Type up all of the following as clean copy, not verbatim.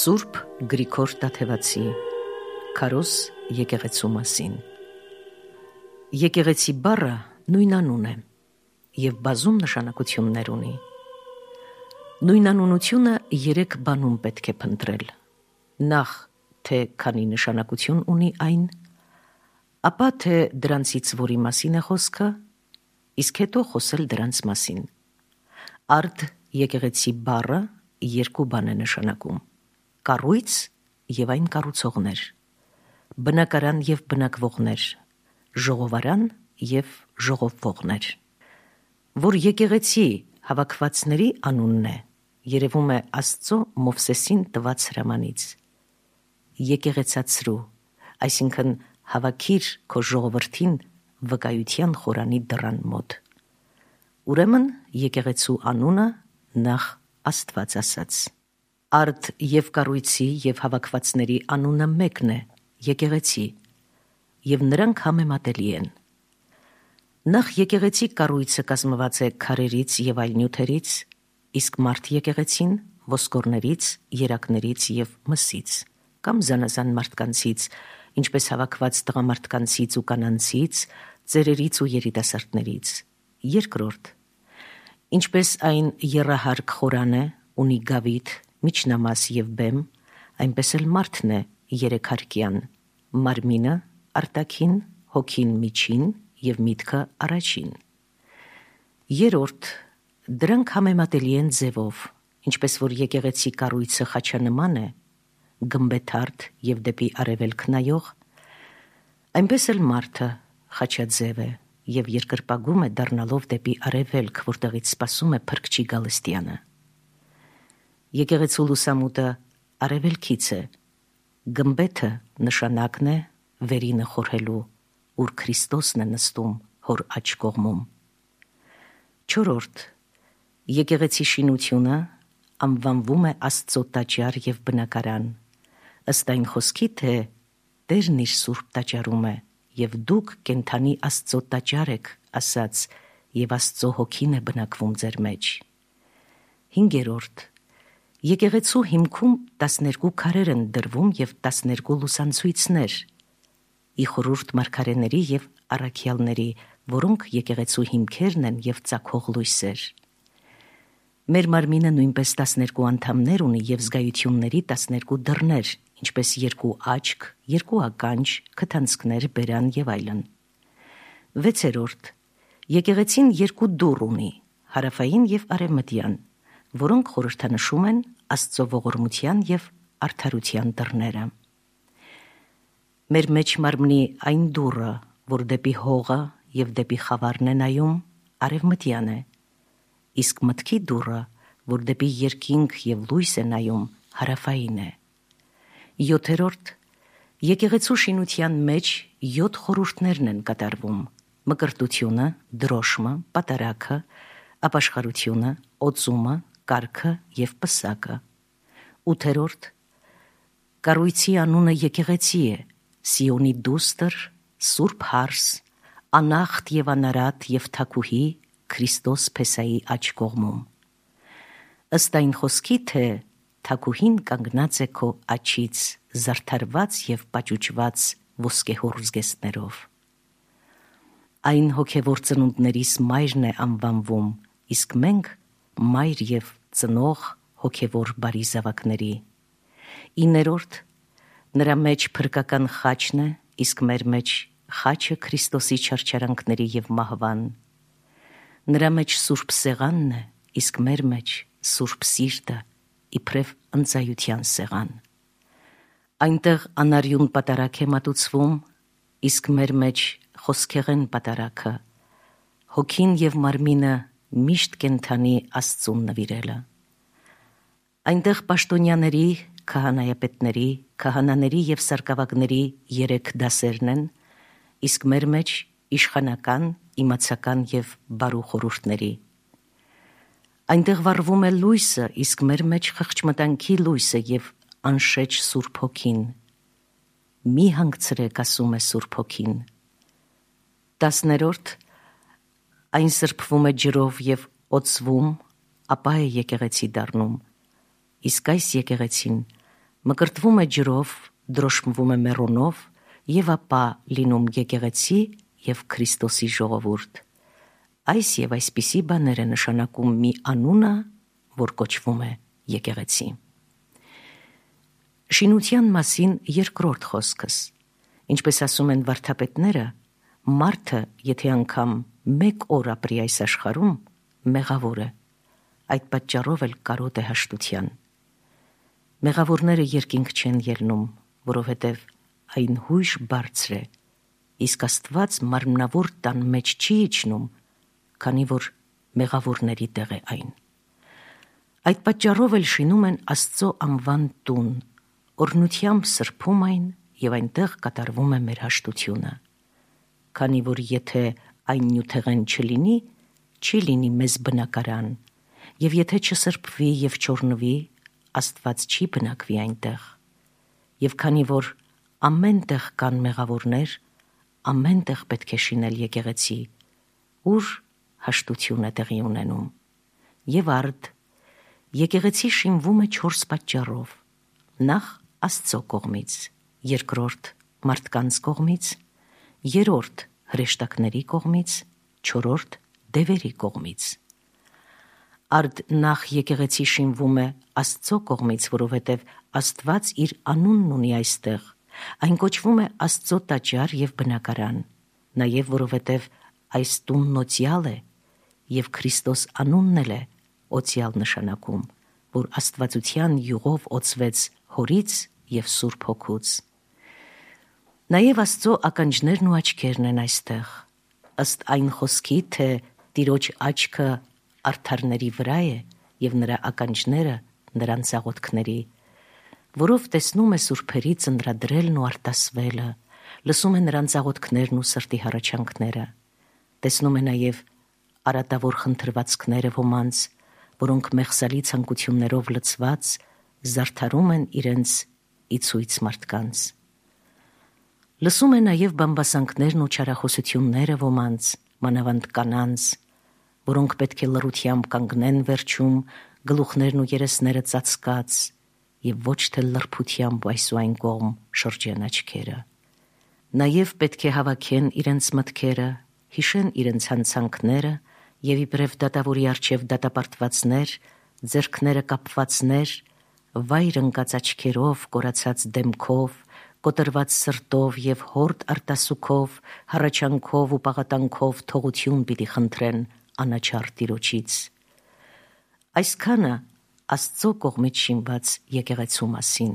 Սուրբ Գրիգոր Տաթևացի Քարոզ եկեղեցու մասին։ Եկեղեցի բառը նույնանուն է և բազում նշանակություններ ունի։ Նույնանունությունը 3 բանում պետք է փնտրել։ Նախ, թե քանի նշանակություն ունի այն, ապա թե դրանցից որի մասին է խոսքը, իսկ հետո խոսել դրանց մասին։ Արդ եկեղեցի բառը 2 բան է նշանակում. կառույց և այն կառուցողներ, բնակարան և բնակվողներ, ժողովարան և ժողովվողներ։ Որ եկեղեցի հավաքվածների անունն է, երևում է Աստծո Մովսեսին տված հրամանից. եկեղեցացրու, այսինքն հավաքիր քո ժողովրդին վկայության խորանի դռան մոտ։ Ուրեմն եկեղեցու անունը նախ Աստված ասաց։ Արդ և կառույցի և հավաքվածների անունը մեկն է, եկեղեցի, և նրանք համեմատելի են։ Նախ եկեղեցի կառույցը կազմված է քարերից և այլ նյութերից, իսկ մարդ եկեղեցին ոսկորներից, երակներից և մսից, կամ զանազան մարդկանցից, ինչպես հավաքված տղամարդկանցից ու կանանցից, ծերերից ու երիտասարդներից։ Երկրորդ, ինչպես այն եռահարկ խորան է, ունի գավիթ, միջնամաս և բեմ, այնպես էլ մարդն է երեքհարկյան, մարմինը արտաքին, հոգին միջին և միտքը առաջին։ Երրորդ, դրանք համեմատելի են ձևով, ինչպես որ եկեղեցի կառույցը խաչանման է, գմբեթարդ և դեպի արևելք նայող, այնպես էլ մարդը խաչաձև է և երկրպագում է դառնալով դեպի արևելք, որտեղից սպասում է Փրկչի գալստյանը։ Եկեղեցու լուսամուտը արևելքից է, գմբեթը նշանակն է վերինը խորհելու, ուր Քրիստոսն է նստում հոր աջ կողմում։ Չորրորդ, եկեղեցի շինությունը անվանվում է Աստծո տաճար և բնակարան, ըստ այն խոսքի, թե Տերն իր սուրբ տաճարում է, և դուք կենդանի Աստծո տաճար եք, ասաց, և Աստծո հոգին է բնակվում ձեր մեջ։ Հինգերորդ, եկեղեցու հիմքում 12 քարեր են դրվում և 12 լուսանցույցներ, ի խորհուրդ մարգարեների և առաքյալների, որոնք եկեղեցու հիմքերն են և ծագող լույսեր։ Մեր մարմինը նույնպես 12 անդամներ ունի և զգայությունների 12 դռներ, ինչպես 2 աչք, 2 ականջ, քթանցքներ, բերան և այլն։ Վեցերորդ, եկեղեցին 2 դուռ ունի, հարավային և արևմտյան, որոնք խորհրդանշում են Աստծո ողորմության և արդարության դռները։ Մեր մեջ մարմնի այն դուռը, որ դեպի հողը և դեպի խավարն է նայում, արևմտյան է, իսկ մտքի դուռը, որ դեպի երկինք և լույս է նայում, հարավային է։ Յոթերորդ, եկեղեցու շինության մեջ 7 խորհուրդներն են կատարվում՝ մկրտությունը, դրոշմը, պատարագը, ապաշխարությունը, օծումը, կարգը և պսակը։ Ութերորդ, կառույցի անունը եկեղեցի է, Սիոնի դուստր, Սուրբ Հարս, անախտ և անարատ և թագուհի Քրիստոս Փեսայի աջ կողմում։ Ըստ այն խոսքի, թե թագուհին կանգնած է քո աջից, զարդարված և պաճուճված ոսկեհոռ զգեստներով։ Այն հոգևոր ծնունդներիս մայրն է անվանվում, իսկ մենք մայր և ծնող հոգևոր բարի զավակների։ 9. Նրա մեջ փրկական խաչն է, իսկ մեր մեջ խաչը Քրիստոսի չարչարանքների և մահվան։ Նրա մեջ սուրբ սեղանն է, իսկ մեր մեջ սուրբ սիրտը, իբրև ընծայության սեղան։ Այնտեղ անարյուն պատարագ է մատուցվում, իսկ մեր մեջ խոսքեղեն պատարագը, հոգին և մարմինը միշտ կենդանի Աստծուն նվիրելը։ Այնտեղ պաշտոնյաների, քահանայապետների, քահանաների և սարկավագների 3 դասերն են, իսկ մեր մեջ իշխանական, իմացական և բարու խորհուրդների։ Այնտեղ վառվում է լույսը, իսկ մեր մեջ խղճմտանքի լույսը և անշեջ Սուրբ Հոգին։ Մի հանգցրեք, ասում է Սուրբ Հոգին։ 10. Այն սրբվում է ջրով և օծվում, ապա է եկեղեցի դառնում, իսկ այս եկեղեցին մկրտվում է ջրով, դրոշմվում է մեռոնով եւ ապա լինում եկեղեցի եւ Քրիստոսի ժողովուրդ։ Այս եւ այսպիսի բաներ է նշանակում մի անունը, որ կոչվում է եկեղեցի։ Շինության մասին երկրորդ խոսքս։ Ինչպես ասում են վարդապետները, մարդը, եթե անգամ մեկ օր ապրի այս աշխարհում, մեղավոր է, այդ պատճառով էլ կարոտ է հաշտության։ Մեղավորները երկինք չեն ելնում, որովհետև այն հույժ բարձր է, իսկ Աստված մարմնավոր տան մեջ չի իջնում, քանի որ մեղավորների տեղ է այն։ Այդ պատճառով էլ շինում են Աստծո անվան տուն, օրհնությամբ սրբում այն եւ այնտեղ կատարվում է մեր հաշտությունը։ Քանի որ եթե այն նյութեղեն չլինի, չի լինի մեզ բնակարան, եւ եթե չսրբվի եւ չօրհնվի, Աստված չի բնակվի այնտեղ։ Եվ քանի որ ամեն տեղ կան մեղավորներ, ամեն տեղ պետք է շինել եկեղեցի, ուր հաշտություն է տեղի ունենում։ Եվ արդ, եկեղեցի շինվում է 4 պատճառով. նախ Աստծո կողմից, երկրորդ մարդկանց կողմից, երրորդ հրեշտակների կողմից, չորրորդ դևերի կողմից։ Արդ նախ եկեղեցի շինվում է Աստծո կողմից, որովհետև Աստված իր անունն ունի այստեղ, այն կոչվում է Աստծո տաճար եւ բնակարան, նաեւ որովհետև այս տունն օծյալ է եւ Քրիստոս անունն էլ է օծյալ նշանակում, որ աստվածության յուղով օծվեց Հորից եւ Սուրբ Հոգուց։ Նաեւ Աստծո ականջներն ու աչքերն են այստեղ, ըստ այն խոսքի, թե Տիրոջ աչքը արդարների վրա է եւ նրա ականջները նրանց աղոթքների, որով տեսնում է սուրբերի ծնդրադրելն ու արտասվելը, լսում է նրանց աղոթքներն ու սրտի հառաչանքները, տեսնում է նաեւ արատավոր խնդրվածքները ոմանց, որոնք մեղսալի ցանկություններով լցված զարդարում են իրենց իցույց մարդկանց։ Լսում է նաև բամբասանքներն ու չարախոսությունները ոմանց, մանավանդ կանանց, որոնք պետք է լռությամբ կանգնեն վերջում, գլուխներն ու երեսները ծածկած, եւ ոչ թե լրբությամբ այս ու այն կողմ շրջեն աչքերը։ Նաև պետք է հավաքեն իրենց մտքերը, հիշեն իրենց հանցանքները եւ իբրև դատավորի առջև դատապարտվածներ, ձեռքները կապվածներ, վայր ընկած աչքերով, կորացած դեմքով, կոտրված սրտով եւ հորդ արտասուքով, հառաչանքով ու պաղատանքով թողություն պիտի խնդրեն անաչառ Տիրոջից։ Այսքանը Աստծո կողմից շինված եկեղեցու մասին։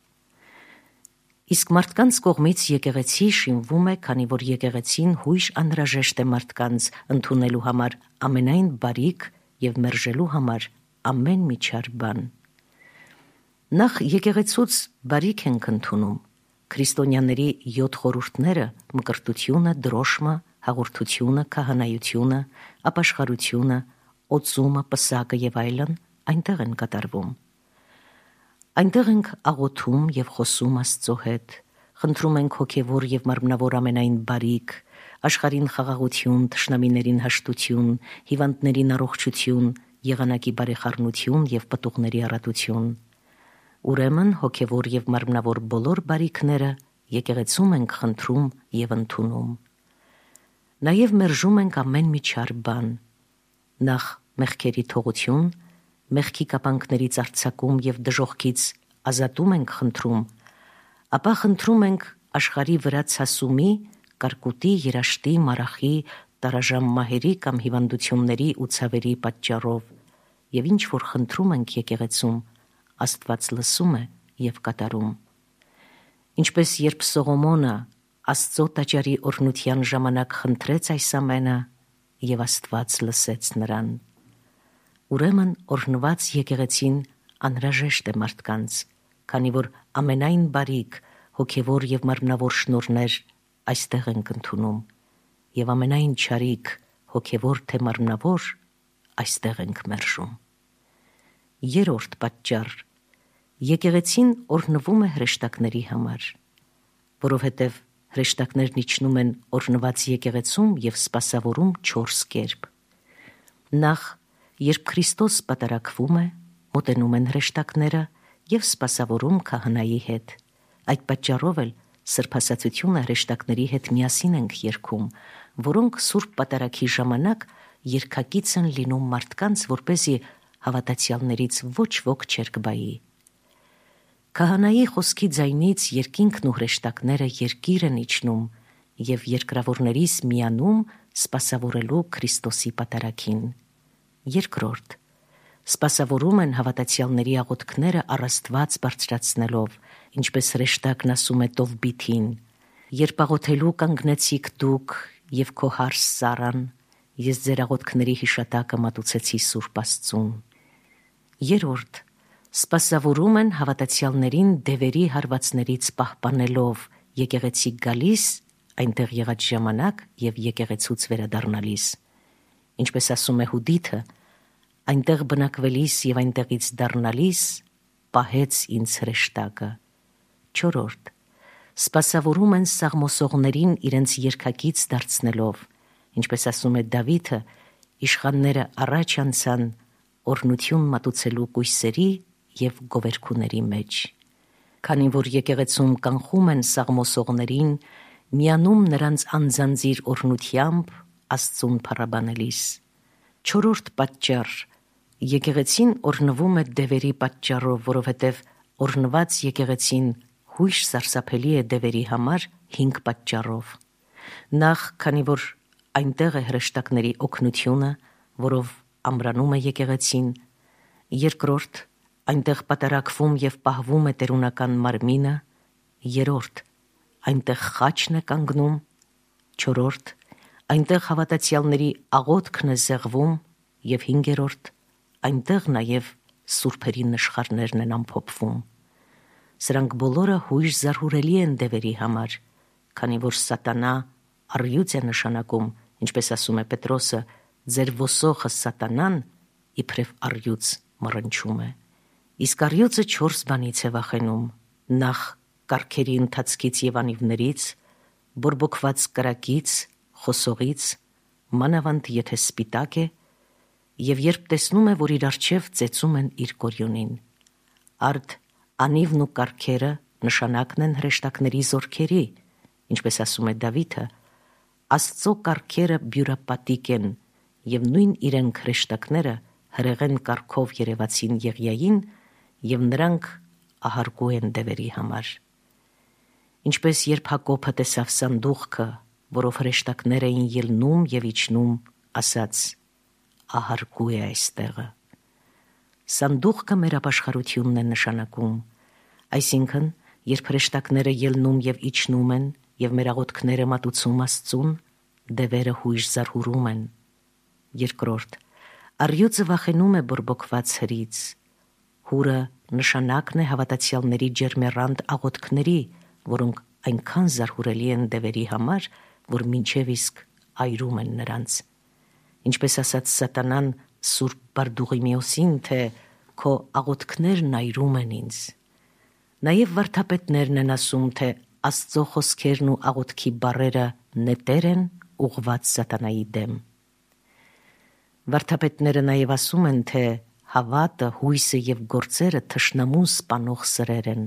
Իսկ մարդկանց կողմից եկեղեցի շինվում է, քանի որ եկեղեցին հույժ անհրաժեշտ է մարդկանց ընդունելու համար ամենայն բարիք եւ մերժելու համար ամեն մի չար բան։ Նախ եկեղեցուց բարիք ենք ընդունում, քրիստոնյաների 7 խորհուրդները՝ մկրտությունը, դրոշմը, հաղորդությունը, քահանայությունը, ապաշխարությունը, օծումը, պսակը եւ այլն այնտեղ են կատարվում։ Այնտեղ ենք աղոթում եւ խոսում Աստծո հետ, խնդրում ենք հոգեվոր եւ մարմնավոր ամենայն բարիք, աշխարհին խաղաղություն, թշնամիներին հաշտություն, հիվանդներին առողջություն, եղանակի բարեխառնություն եւ պտուղների առատություն։ Ուրեմն հոգեվոր եւ մարմնավոր բոլոր բարիքները եկեղեցում ենք խնդրում եւ ընդունում։ Նաեւ մերժում ենք ամեն մի չար բան։ Նախ մեղքերի թողություն, մեղքի կապանքներից արձակում եւ դժոխքից ազատում ենք խնդրում, ապա խնդրում ենք աշխարհի վրա ցասումի, կարկուտի, երաշտի, մարախի, տարաժամ մահերի կամ հիվանդությունների ու ցավերի պատճառով, եւ ինչ որ խնդրում ենք եկեղեցում, Աստված լսում է եւ կատարում։ Ինչպես երբ Սողոմոնը Աստծո տաճարի օրհնության ժամանակ խնդրեց այս ամենը, եւ Աստված լսեց նրան։ Ուրեմն օրհնված եկեղեցին անհրաժեշտ է մարդկանց, քանի որ ամենայն բարիք, հոգեվոր եւ մարմնավոր շնորհներ այստեղ ենք ընդունում, եւ ամենայն չարիք, հոգեվոր թե մարմնավոր, այստեղ ենք մերժում։ Երրորդ պատճառ. եկեղեցին օրհնվում է հրեշտակների համար, որովհետև հրեշտակներն իջնում են օրհնված եկեղեցում եւ սպասավորում 4 կերպ։ Նախ, երբ Քրիստոս պատարակվում է, մոտենում են հրեշտակները եւ սպասավորում քահանայի հետ։ Այդ պատճառով էլ սրբասացությունը հրեշտակների հետ միասին ենք երգում, որոնք Սուրբ Պատարագի ժամանակ երգակից են լինում մարդկանց, որպեսզի հավատացյալներից ոչ ոք չերկբայի։ Քահանայի խոսքի ձայնից երկինքն ու հրեշտակները երկիր են իջնում եւ երկրավորներից միանում սպասավորելու Քրիստոսի պատարագին։ Երկրորդ, սպասավորում են հավատացյալների աղոթքները առ Աստված բարձրացնելով, ինչպես հրեշտակն ասում է Տովբիթին. «Երբ աղոթելու կանգնեցիք դուք եւ քո հարս Սարան, ես ձեր աղոթքների հիշատակը մատուցեցի Սուրբ Աստծուն»։ Երրորդ, սպասավորում են հավատացյալներին դևերի հարվածներից պահպանելով, եկեղեցի գալիս, այնտեղ եղած ժամանակ եւ եկեղեցուց վերադառնալիս։ Ինչպես ասում է Հուդիթը, այնտեղ բնակվելիս եւ այնտեղից դառնալիս պահեց ինձ հրեշտակը։ Չորրորդ, սպասավորում են սաղմոսողներին իրենց երգակից դարձնելով, ինչպես ասում է Դավիթը, իշխանները առաջ անցան օրհնություն մատուցելու կույսերի եւ գովերքուների մեջ։ Քանի որ եկեղեցում կանխում են սաղմոսողներին, միանում նրանց անձանձիր օրհնությամբ Աստծուն փառաբանելիս։ Չորրորդ պատճառ. եկեղեցին օրհնվում է դևերի պատճառով, որովհետև օրհնված եկեղեցին հույժ սարսափելի է դևերի համար 5 պատճառով։ Նախ, քանի որ այնտեղ է հրեշտակների օգնությունը, որով ամրանում է եկեղեցին։ Երկրորդ, այնտեղ պատարակվում եւ պահվում է տերունական մարմինը։ Երրորդ, այնտեղ խաչն է կանգնում։ Չորրորդ, այնտեղ հավատացյալների աղոթքն է զեղվում։ Եվ հինգերորդ, այնտեղ նաեւ սուրբերի նշխարներն են ամփոփվում։ Սրանք բոլորը հույժ զարհուրելի են դևերի համար, քանի որ սատանա առյուծ է նշանակում, ինչպես ասում է Պետրոսը, ձեր ոսոխը սատանան իբրև առյուծ մռնչում է։ Իսկ առյուծը 4 բանից է վախենում. նախ կարգերի ընթացքից եւ անիվներից, բորբոքված կրակից, խոսողից, մանավանդ եթե սպիտակ է, եւ երբ տեսնում է, որ իր առջև ծեծում են իր կորյունին։ Արդ անիվն ու կարգերը նշանակն են հրեշտակների զորքերի, ինչպես ասում է Դավիթը, Աստծո կարգերը բյուրապատիկ են, եւ նույն իրենք հրեշտակները հրեղեն կարգով երևացին Եղիային, եւ նրանք ահարկու են դևերի համար։ Ինչպես երբ Հակոբը տեսավ սանդուղքը, որով հրեշտակներ էին ելնում եւ իջնում, ասաց. ահարկու է այստեղը։ Սանդուղքը մեր ապաշխարությունն է նշանակում, այսինքն, երբ հրեշտակները ելնում եւ իջնում են եւ մեր աղոթքները մատուցում Աստծուն, դևերը հույժ զարհուրում են։ Երկրորդ, առյուծը վախենում է բորբոքված հրից։ Հուրը նշանակն է հավատացյալների ջերմեռանդ աղոթքների, որոնք այնքան զարհուրելի են դևերի համար, որ մինչև իսկ այրում են նրանց։ Ինչպես ասաց սատանան Սուրբ Բարդուղիմեոսին, թե քո աղոթքներն այրում են ինձ։ Նաև վարդապետներն են ասում, թե Աստծո խոսքերն ու աղոթքի բառերը նետեր են ուղղված սատանայի դեմ։ Վարդապետները նաև ասում են, թե հավատը, հույսը եւ գործերը թշնամուն սպանող սրեր են։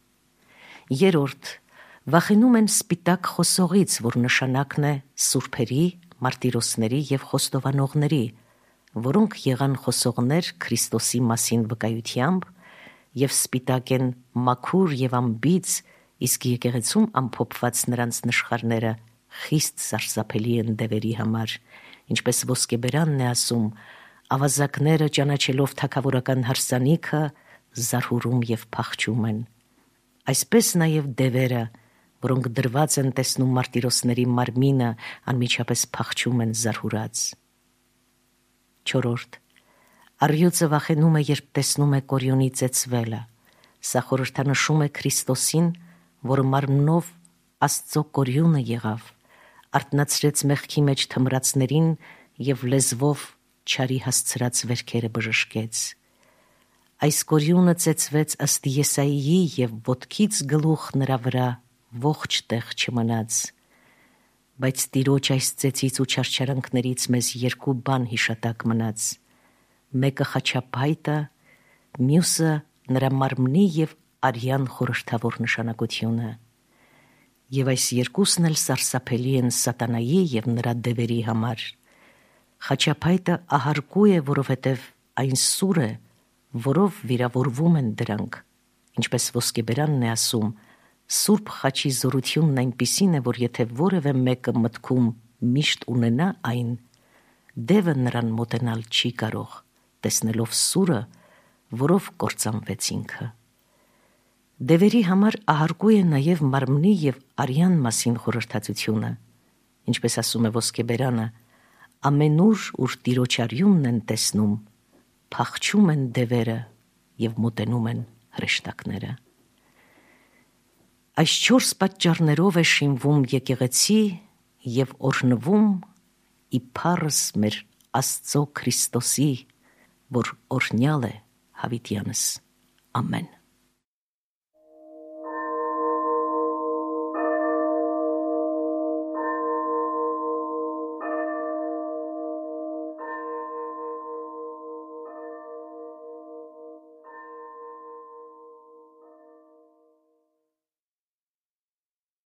Երրորդ, վախենում են սպիտակ խոսողից, որ նշանակն է սուրբերի, մարտիրոսների եւ խոստովանողների, որոնք եղան խոսողներ Քրիստոսի մասին վկայությամբ եւ սպիտակ են մաքուր եւ անբիծ, իսկ եկեղեցում ամփոփված նրանց նշխարները խիստ սարսափելի են դևերի համար, ինչպես ոսկեբերանն է ասում. ավազակները ճանաչելով թագավորական հարսանիքը զարհուրում եւ փախչում են։ Այսպես նաեւ դևերը, որոնք դրված են տեսնում մարտիրոսների մարմինը, անմիջապես փախչում են զարհուրած։ Չորրորդ, առյուծը վախենում է, երբ տեսնում է կորյունի ծեծվելը։ Սա խորհրդանշում է Քրիստոսին, որը մարմնով Աստծո կորյունը եղավ, արթնացրեց մեղքի մեջ թմրածներին եւ լեզվով չարի հասցրած վերքերը բժշկեց։ Այս կորյունը ծեծվեց ըստ Եսայիի եւ ոտքից գլուխ նրա վրա ողջ տեղ չմնաց։ Բայց Տիրոջ այս ծեծից ու չարչարանքներից մեզ 2 բան հիշատակ մնաց. մեկը խաչապայտը, մյուսը նրա մարմնի և արյան խորհրդավոր նշանակությունը։ Եվ այս երկուսն էլ սարսափելի են սատանայի և նրա դևերի համար։ Խաչապայտը ահարկու է, որովհետև այն սուր է, որով վիրավորվում են դրանք, ինչպես ոսկեբերանն է ասում, Սուրբ խաչի զորությունն այնպիսին է, որ եթե որևէ մեկը մտքում միշտ ունենա այն, դևը նրան մոտենալ չի կարող, տեսնելով սուրը, որով կործանվեց ինքը։ Դևերի համար ահարկու է նաև մարմնի և արյան մասին խորհրդածությունը, ինչպես ասում է ոսկեբերանը, ամենուր, ուր Տիրոջ արյունն են տեսնում, փախչում են դևերը և մոտենում են հրեշտակները։ Այս 4 պատճառներով է շինվում եկեղեցի և օրհնվում ի փառս մեր Աստծո Քրիստոսի, որ օրհնյալ է հավիտյանս։ Ամեն։